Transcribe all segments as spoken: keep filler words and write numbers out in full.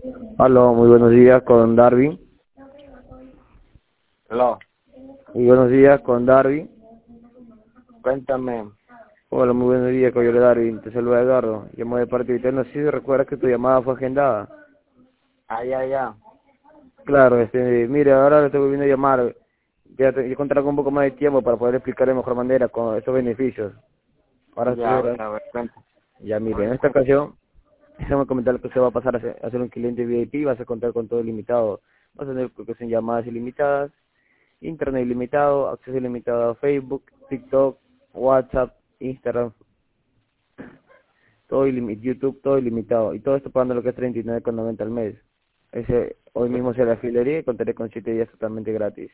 Aló, muy buenos días con Darwin. Aló, Muy buenos días con Darwin. cuéntame. Hola, muy buenos días con Darwin. Te saluda Eduardo. Llamo de parte de usted. No sé si recuerdas que tu llamada fue agendada. Ah, ya, ya. Claro, este, mire, ahora le estoy volviendo a llamar. Ya, te, ya contaré con un poco más de tiempo para poder explicar de mejor manera con estos beneficios. Ahora estoy Ya, a ahora. ver, a ver, cuéntame. Ya, mire, en esta ocasión, déjame comentar que usted va a pasar a ser, a ser un cliente V I P, vas a contar con todo ilimitado. Vas a tener lo que son llamadas ilimitadas, internet ilimitado, acceso ilimitado a Facebook, TikTok, WhatsApp, Instagram, todo ilimitado, YouTube, todo ilimitado. Y todo esto pagando lo que es treinta y nueve con noventa al mes. Ese, hoy mismo se la afiliaría y contaré con siete días totalmente gratis.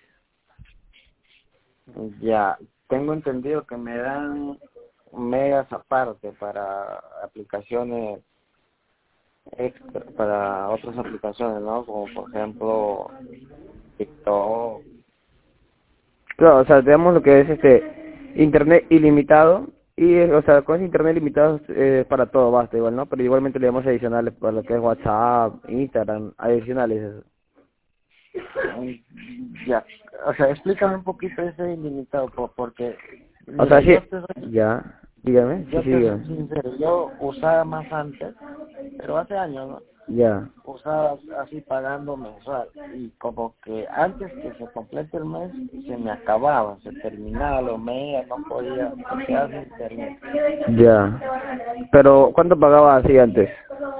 Ya, tengo entendido que me dan megas aparte para aplicaciones extra, para otras aplicaciones, ¿no? Como por ejemplo TikTok. Claro, o sea, tenemos lo que es este internet ilimitado y, eh, o sea, con ese internet ilimitado eh, para todo basta igual, ¿no? Pero igualmente le damos adicionales para lo que es WhatsApp, Instagram, adicionales. Eso. Mm, Ya, o sea, explícame un poquito ese ilimitado, po- porque, O sea, mira, sí, yo te soy, ya, dígame, sí, yo sí, te soy dígame. sincero, yo usaba más antes, pero hace años, ¿no? Ya, Usaba así pagando mensual y como que antes que se complete el mes se me acababa, se terminaba los meses, no podía, me quedaba sin internet. ya. Pero, ¿cuánto pagaba así antes?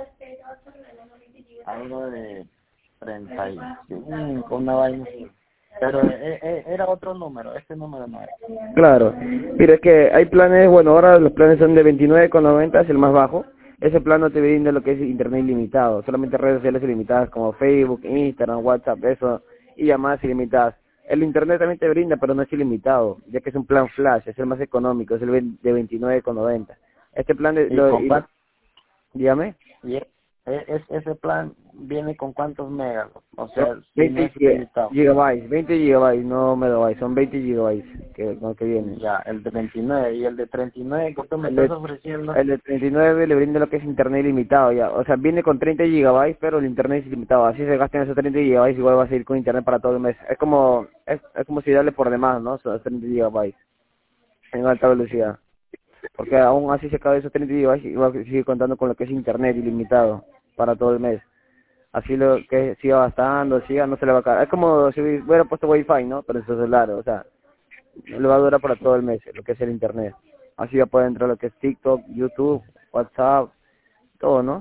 Algo de treinta y cinco, una vaina así. Pero eh, eh, era otro número, este número no era. Claro. Mira, es que hay planes, bueno, ahora los planes son de veintinueve con noventa, es el más bajo. Ese plan no te brinda lo que es internet ilimitado, solamente redes sociales ilimitadas como Facebook, Instagram, WhatsApp, eso, y llamadas ilimitadas. El internet también te brinda, pero no es ilimitado, ya que es un plan flash, es el más económico, es el vein- de veintinueve con noventa. Este plan de, ¿Y lo, con y lo- cuánto? dígame, Y e- e- es, ese plan viene con cuántos megas, o sea, si no veinte es giga- ilimitado. gigabytes, veinte gigabytes, no megabytes, son veinte gigabytes que, con que vienen. Ya, el de veintinueve y el de treinta y nueve que tú me El estás de, ofreciendo. el de treinta y nueve le brinda lo que es internet ilimitado ya. O sea, viene con treinta gigabytes, pero el internet es ilimitado. Así se gastan esos treinta gigabytes, igual va a seguir con internet para todo el mes. Es como, es, es como si darle por demás, ¿no? Esos treinta gigabytes en alta velocidad. Porque aún así se acaba esos treinta gigabytes y va a seguir contando con lo que es internet ilimitado para todo el mes. Así lo que siga gastando, siga, no se le va a acabar. Es como si hubiera puesto wifi, ¿no? Pero en su celular, o sea, le va a durar para todo el mes, lo que es el internet. Así ya puede entrar lo que es TikTok, YouTube, WhatsApp, todo, ¿no?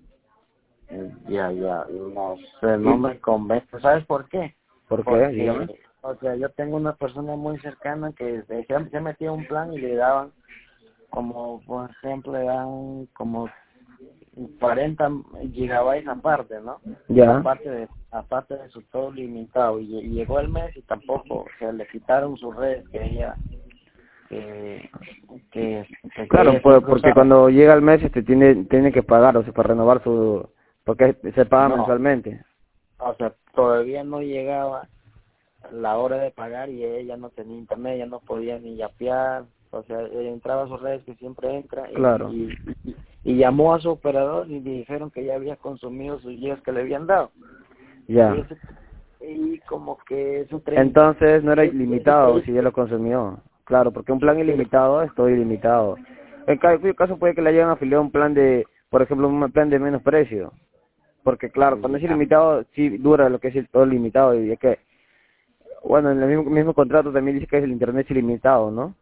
Ya, ya, no sé, no ¿Y me convence. ¿Sabes por qué? por qué? Dígame. Porque, o sea, yo tengo una persona muy cercana que se, se metía a un plan y le daban, como por ejemplo, le dan como cuarenta gigabytes aparte, ¿no? Ya. Aparte de aparte de su todo limitado. Y, y llegó el mes y tampoco, o sea, le quitaron sus redes que ella, que, que, que, que Claro, ella pues siempre porque usaba. cuando llega el mes este tiene tiene que pagar, o sea, para renovar su, porque se paga No, mensualmente. o sea, todavía no llegaba la hora de pagar y ella no tenía internet, ella no podía ni yapear, o sea, ella entraba a sus redes que siempre entra y, Claro. y, y, y llamó a su operador y le dijeron que ya había consumido sus gigas que le habían dado. Y, Ya. ese, y como que su tren, Entonces no era ese, ese ilimitado si ya crédito, lo consumió. Claro, porque un plan sí, ilimitado es todo ilimitado. En ca- en caso puede que le hayan afiliado un plan de, por ejemplo, un plan de menos precio. Porque claro, cuando es ya, ilimitado, sí dura lo que es el todo limitado. Y es que, bueno, en el mismo, mismo contrato también dice que el internet es ilimitado, ¿no?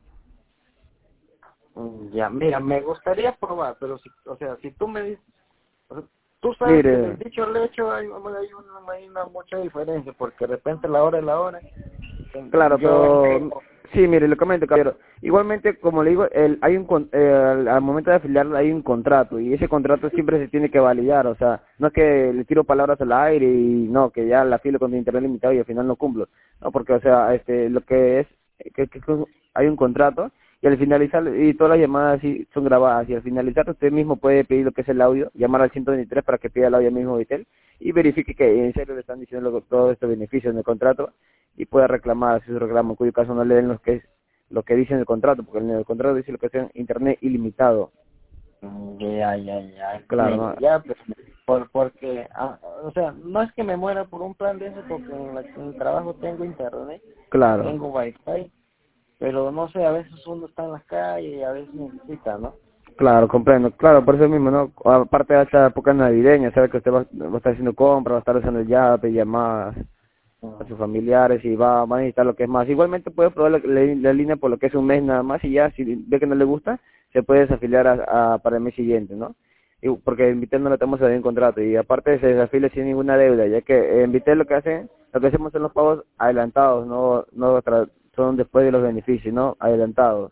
ya, mira, me gustaría probar, pero si, o sea, si tú me dices, o sea, tú sabes que Mire, del dicho al hecho hay, hay, una, hay una mucha diferencia, porque de repente la hora es la hora. claro, Yo, pero sí, mire, le comento, caballero. Igualmente, como le digo, el, hay un con- eh, al, al momento de afiliar hay un contrato y ese contrato siempre se tiene que validar, o sea, no es que le tiro palabras al aire y no, que ya la afilo con internet limitado y al final no cumplo, no, porque, o sea, este, lo que es, que, que- que hay un contrato y al finalizar, y todas las llamadas sí son grabadas y al finalizar usted mismo puede pedir lo que es el audio, llamar al ciento veintitrés para que pida el audio mismo de Vitel y verifique que en serio le están diciendo lo- todos estos beneficios en el contrato y puede reclamar si su reclamo, en cuyo caso no le den lo que es lo que dice en el contrato, porque en el contrato dice lo que es internet ilimitado. ya, ya, ya, Claro, mira, ¿no? ya, pues, por porque, ah, o sea, no es que me muera por un plan de eso, porque en, la, en el trabajo tengo internet, Claro. tengo wifi, pero no sé, a veces uno está en la calle y a veces necesita, ¿no? Claro, comprendo. Claro, por eso mismo, ¿no? Aparte de esta época navideña, sabe que usted va, va a estar haciendo compras, va a estar usando el Yape, llamadas a sus familiares y va, va a necesitar lo que es más. Igualmente puede probar la, la, la línea por lo que es un mes nada más y ya, si ve que no le gusta, se puede desafiliar a, a, para el mes siguiente, ¿no? Y, porque en Vitel no le tenemos todavía un contrato y aparte se desafilia sin ninguna deuda, ya que en Vitel lo que hacen, lo que hacemos son los pagos adelantados, no, no tra- son después de los beneficios, ¿no? Adelantados.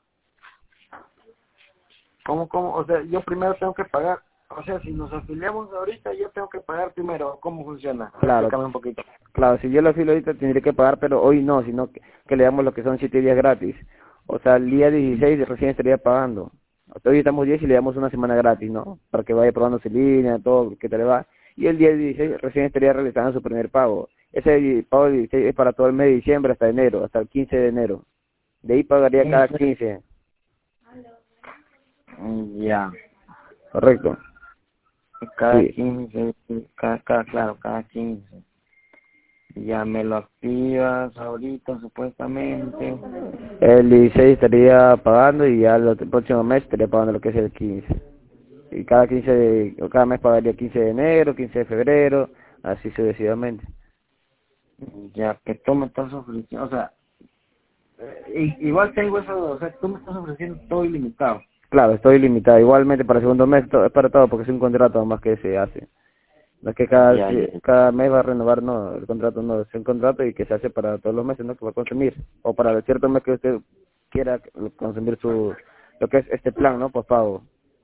¿Cómo, cómo? O sea, yo primero tengo que pagar. O sea, si nos afiliamos ahorita, yo tengo que pagar primero. ¿Cómo funciona? Claro, Explícame un poquito. claro, si yo lo afilo ahorita tendré que pagar, pero hoy no, sino que, que le damos lo que son siete días gratis. O sea, el día dieciséis recién estaría pagando. O sea, hoy estamos diez y le damos una semana gratis, ¿no? Para que vaya probando su línea, todo, que te le va. Y el día dieciséis recién estaría realizando su primer pago. Ese pago del dieciséis es para todo el mes de diciembre hasta enero, hasta el quince de enero. De ahí pagaría cada quince. Ya. Correcto. Cada Sí. quince, cada, cada, claro, cada quince. Ya me lo activas ahorita, supuestamente. El dieciséis estaría pagando y ya el otro- próximo mes estaría pagando lo que es el quince. Y cada quince de, o cada mes pagaría quince de enero, quince de febrero, así sucesivamente. Ya que tú me estás ofreciendo, o sea, eh, i- igual tengo eso, o sea, tú me estás ofreciendo todo ilimitado. Claro, estoy limitado. Igualmente para el segundo mes to- es para todo porque es un contrato más que se hace. No es que cada Ya, ya. cada mes va a renovar, no, el contrato no, es un contrato y que se hace para todos los meses, ¿no? Que va a consumir. O para el cierto mes que usted quiera consumir su, lo que es este plan, ¿no? Por pago.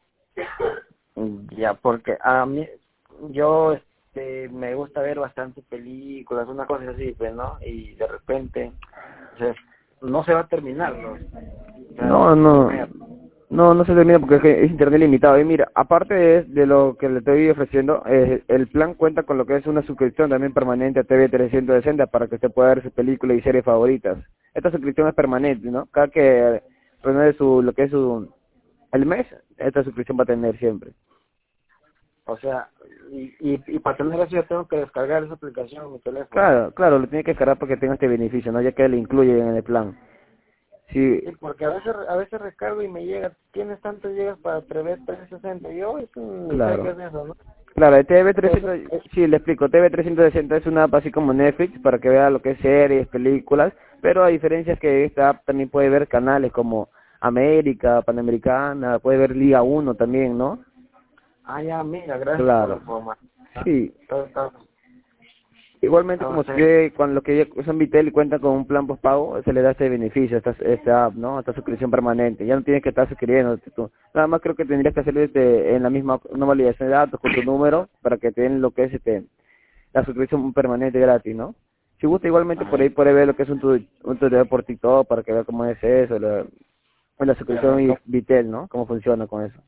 Ya, porque a mí, yo, este, me gusta ver bastante películas, una cosa así, pues, ¿no? Y de repente, o sea, no se va a terminar, ¿no? O sea, No, no, me- no, no se termina porque es, que es internet limitado. Y mira, aparte de, de lo que le estoy ofreciendo, eh, el plan cuenta con lo que es una suscripción también permanente a T V trescientos sesenta para que usted pueda ver sus películas y series favoritas. Esta suscripción es permanente, ¿no? Cada que renueve su, lo que es su, el mes, esta suscripción va a tener siempre. o sea, y, y, y para tener eso yo tengo que descargar esa aplicación en mi teléfono. Claro, claro, lo tiene que descargar para que tenga este beneficio, ¿no? Ya que le incluye en el plan. Sí, Sí, porque a veces a veces recargo y me llega, tienes tantos gigas para T V trescientos sesenta, y yo, es un ni sé qué claro. es eso, ¿no? Claro, el T V Entonces, trescientos, sí, le explico, T V trescientos sesenta es una app así como Netflix para que vea lo que es series, películas, pero a diferencia es que esta app también puede ver canales como América, Panamericana, puede ver Liga uno también, ¿no? ah, ya, mira, gracias por la Claro, información. sí. Entonces, Igualmente como entonces, usted, con lo que ya usan Vitel y cuenta con un plan postpago, se le da este beneficio, esta, esta app, ¿no? Esta suscripción permanente. Ya no tienes que estar suscribiendo. Tú. Nada más creo que tendrías que hacerlo este, en la misma, una validación de datos con tu número para que te den lo que es este la suscripción permanente gratis, ¿no? Si gusta igualmente por ahí puede ver lo que es un, tu, un tutorial por TikTok para que vea cómo es eso, la, la suscripción y Vitel, ¿no? Cómo funciona con eso.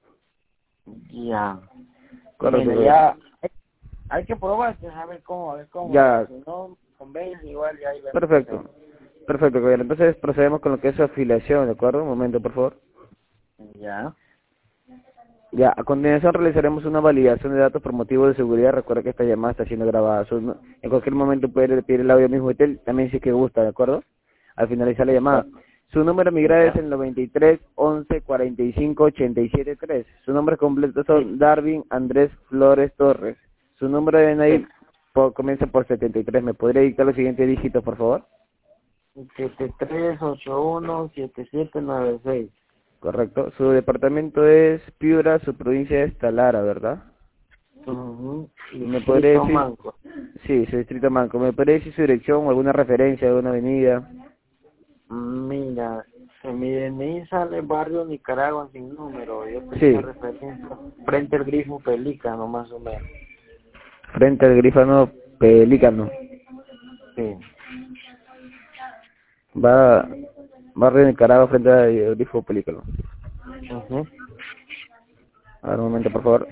ya, Correcto, mira, correcto. ya, hay, hay que probar, pues, a ver cómo, a ver cómo, Ya, si no convence, igual ya ahí vemos qué perfecto. hacemos. Perfecto, caballero. Entonces procedemos con lo que es su afiliación, ¿de acuerdo? Un momento, por favor. Ya, Ya, a continuación realizaremos una validación de datos por motivo de seguridad. Recuerda que esta llamada está siendo grabada. Su- no- En cualquier momento puede pedir el audio mismo de Vitel, también si es que gusta, ¿de acuerdo? Al finalizar la llamada. Su número migrado es ya, el noventa y tres, once, cuarenta y cinco, ochenta y siete, tres. Su nombre completo son Darwin Andrés Flores Torres. Su número de N I sí, por, comienza por setenta y tres. ¿Me podría dictar los siguientes dígitos, por favor? siete tres ocho uno siete siete nueve seis. Correcto. Su departamento es Piura, su provincia es Talara, ¿verdad? Uh ¿Me podría Distrito decir? Manco. Sí, su distrito Manco. ¿Me podría decir su dirección o alguna referencia de una avenida? Mira, en mi D N I sale barrio Nicaragua sin número. Yo tenía Sí, referencia frente al grifo Pelícano, más o menos. frente al Grífano Pelícano. Sí. Va, barrio Nicaragua frente al Grifo Pelícano. Ujú. A ver, un momento, por favor.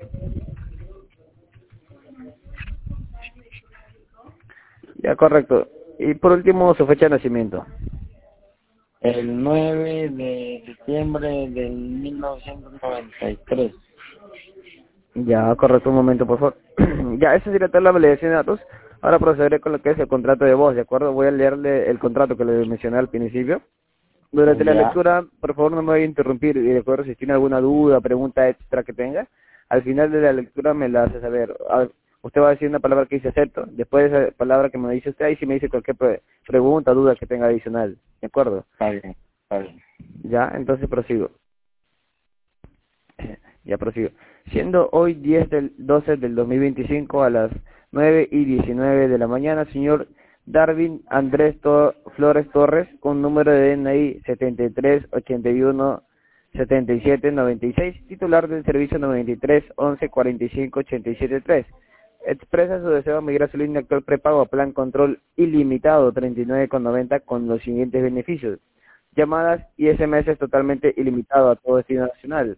Ya, correcto. Y por último, su fecha de nacimiento. El nueve de septiembre del mil novecientos noventa y tres. Ya, correcto, un momento, por favor. Ya, esa sería toda la validación de datos. Ahora procederé con lo que es el contrato de voz, ¿de acuerdo? Voy a leerle el contrato que le mencioné al principio. Durante la Ya, lectura, por favor, no me vaya a interrumpir, y de acuerdo, si tiene alguna duda, pregunta extra que tenga, al final de la lectura me la hace saber. A- Usted va a decir una palabra que dice acepto, después de esa palabra que me dice usted, ahí sí me dice cualquier pre- pregunta, duda que tenga adicional, ¿de acuerdo? está bien, está bien. Ya, entonces prosigo. Ya prosigo. Siendo hoy diez del doce del dos mil veinticinco a las nueve y diecinueve de la mañana, señor Darwin Andrés To- Flores Torres, con número de D N I setenta y tres ochenta y uno setenta y siete noventa y seis, titular del servicio noventa y tres once cuarenta y cinco ochenta y siete tres. Expresa su deseo de migrar su línea actual prepago a plan control ilimitado treinta y nueve con noventa con los siguientes beneficios: llamadas y S M S totalmente ilimitado a todo destino nacional,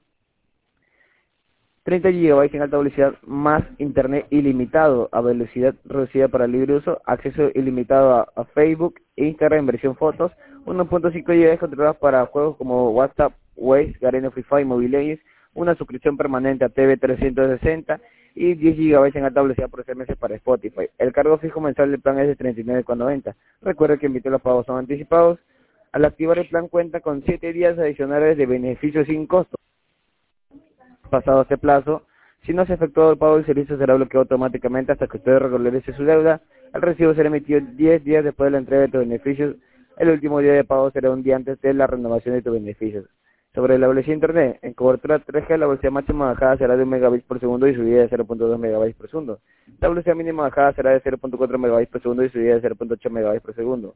treinta gigabytes en alta velocidad más internet ilimitado a velocidad reducida para libre uso, acceso ilimitado a, a Facebook, Instagram en versión fotos, uno punto cinco gigabytes controlados para juegos como WhatsApp, Waze, Garena Free Fire, Mobile Legends, una suscripción permanente a T V trescientos sesenta y diez gigabytes en alta velocidad por S M S para Spotify. El cargo fijo mensual del plan es de treinta y nueve con noventa. Recuerde que invite los pagos son anticipados. Al activar el plan cuenta con siete días adicionales de beneficios sin costo. Pasado este plazo, si no se ha efectuado el pago, el servicio será bloqueado automáticamente hasta que usted regularice su deuda. El recibo será emitido diez días después de la entrega de tus beneficios. El último día de pago será un día antes de la renovación de tus beneficios. Sobre la velocidad de internet, en cobertura tres G la velocidad máxima bajada será de un megabits por segundo y subida de cero punto dos megabytes por segundo. La velocidad mínima bajada será de cero punto cuatro megabytes por segundo y subida de cero punto ocho megabytes por segundo.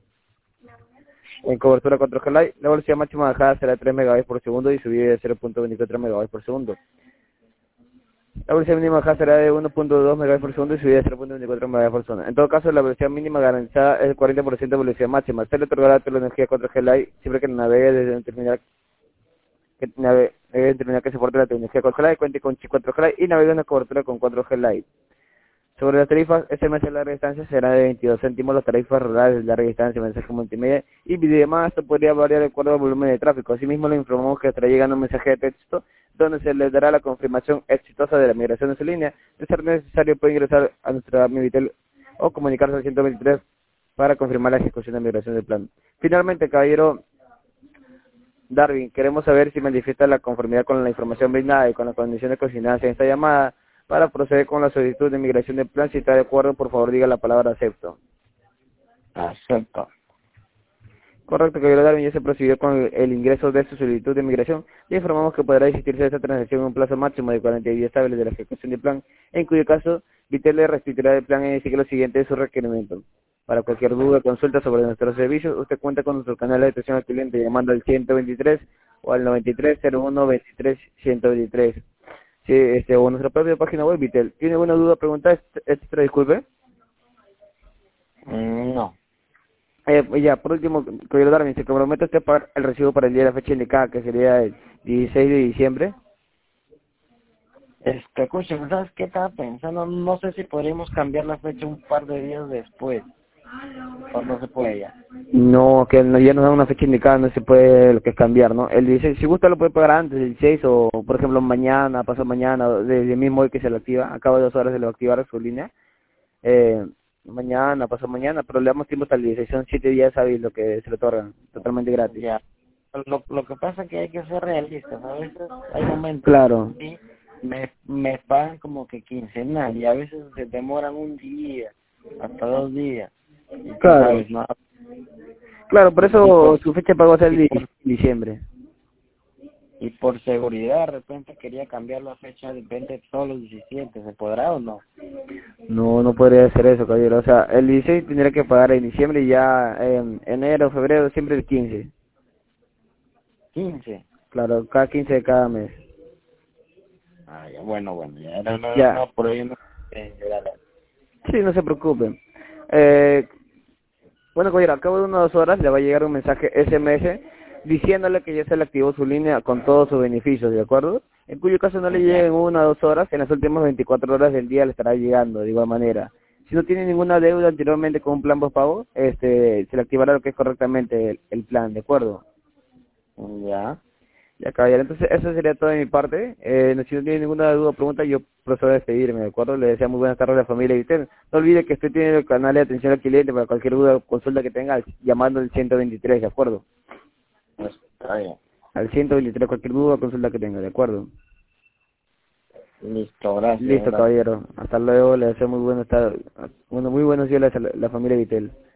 En cobertura cuatro G Lite, la velocidad máxima bajada será de tres megabytes por segundo y subida de cero punto veinticuatro megabytes por segundo. La velocidad mínima bajada será de uno punto dos megabytes por segundo y subida de cero punto veinticuatro megabytes por segundo. En todo caso, la velocidad mínima garantizada es el cuarenta por ciento de velocidad máxima. Se le otorgará toda la energía cuatro G Lite siempre que navegue desde un terminal que navegue desde un terminal que soporte la tecnología cuatro G Lite, cuente con chip cuatro G Lite y navegue en una cobertura con cuatro G Lite. Sobre las tarifas, S M S de larga distancia será de veintidós céntimos, las tarifas rurales de larga distancia, mensaje multimedia y videollamada, esto podría variar de acuerdo al volumen de tráfico. Asimismo, le informamos que estará llegando un mensaje de texto donde se les dará la confirmación exitosa de la migración de su línea. De ser necesario, puede ingresar a nuestra Mivitel o comunicarse al ciento veintitrés para confirmar la ejecución de migración del plan. Finalmente, caballero Darwin, queremos saber si manifiesta la conformidad con la información brindada y con las condiciones consignadas en esta llamada para proceder con la solicitud de migración del plan. Si está de acuerdo, por favor diga la palabra acepto. Acepto. Correcto, caballero Darwin, ya se procedió con el, el ingreso de su solicitud de migración. Le informamos que podrá existirse esta transacción en un plazo máximo de cuarenta días hábiles de la ejecución del plan, en cuyo caso Vitel le restituirá el plan y sigue lo siguiente de su requerimiento. Para cualquier duda o consulta sobre nuestros servicios, usted cuenta con nuestro canal de atención al cliente llamando al ciento veintitrés o al noventa y tres cero uno veintitrés ciento veintitrés. Sí, este, o nuestra propia página web, Vitel. ¿Tiene alguna duda o pregunta? Extra, disculpe. Mm, No. Eh, pues ya, por último, quiero darme, se compromete usted a pagar el recibo para el día de la fecha indicada, que sería el dieciséis de diciembre. Este, escucha, ¿sabes qué estaba pensando? No sé si podríamos cambiar la fecha un par de días después. O no se puede ya. No, que no, ya nos dan una fecha indicada, no se puede lo que es cambiar, ¿no? El dieciséis, si gusta lo puede pagar antes, el dieciséis, o por ejemplo mañana, pasado mañana, desde el mismo hoy que se lo activa, a cabo de dos horas se lo va a activar su línea. Eh, mañana, pasado mañana, pero le damos tiempo hasta el dieciséis, son siete días hábiles lo que se le otorgan, totalmente gratis. Ya. Lo, lo que pasa es que hay que ser realistas. A veces hay momentos Claro. que me, me pagan como que quincenal y a veces se demoran un día, hasta dos días. Y tú Claro. sabes, ¿no? Claro, por Y eso por, su fecha de pago es el y de por, diciembre. y por seguridad, de repente quería cambiar la fecha de repente solo el diecisiete. ¿Se podrá o no? No, no podría hacer eso, caballero. O sea, el dieciséis tendría que pagar en diciembre y ya en enero, febrero, siempre el quince. quince. Claro, cada quince de cada mes. Ah, ya, bueno, bueno, ya. No, no, Ya. no, por ahí no. Eh, ya, ya. Sí, no se preocupe. Eh, bueno, caballero, a cabo de unas dos horas le va a llegar un mensaje S M S diciéndole que ya se le activó su línea con todos sus beneficios, ¿de acuerdo? En cuyo caso no le llegue Ya. en una o dos horas, en las últimas veinticuatro horas del día le estará llegando de igual manera. Si no tiene ninguna deuda anteriormente con un plan postpago, este, se le activará lo que es correctamente el, el plan, ¿de acuerdo? Ya. Ya, caballero, entonces eso sería todo de mi parte. Eh, no- si no tiene ninguna duda o pregunta, yo procedo a despedirme, ¿de acuerdo? Le deseo muy buenas tardes a la familia y usted. No olvide que usted tiene el canal de atención al cliente para cualquier duda o consulta que tenga, llamando al ciento veintitrés, ¿de acuerdo? Pues, está bien. Al ciento veintitrés, cualquier duda o consulta que tenga, ¿de acuerdo? Listo, gracias, Listo, gracias. caballero. Hasta luego, le deseo muy buenas tardes. Bueno, muy buenos días a la, la familia Vitel.